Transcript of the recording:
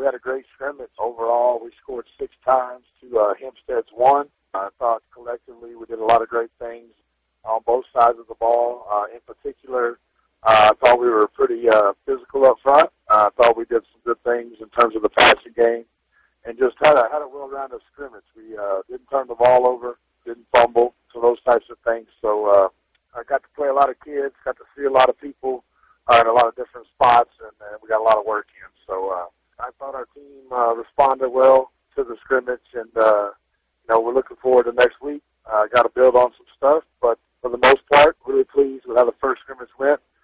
had a great scrimmage. Overall, we scored 6 times to Hempstead's 1. I thought collectively we did a lot of great things on both sides of the ball. In particular, I thought we were pretty physical up front. I thought we did some good things in terms of the passing game and just had a well-rounded scrimmage. We didn't turn the ball over, didn't fumble, so those types of things. So I got to play a lot of kids, got to see a lot of people in a lot of different spots, and we got a lot of work in. So I thought our team responded well to the scrimmage, and we're looking forward to next week. Got to build on some stuff, but for the most part, really pleased with how the first scrimmage went.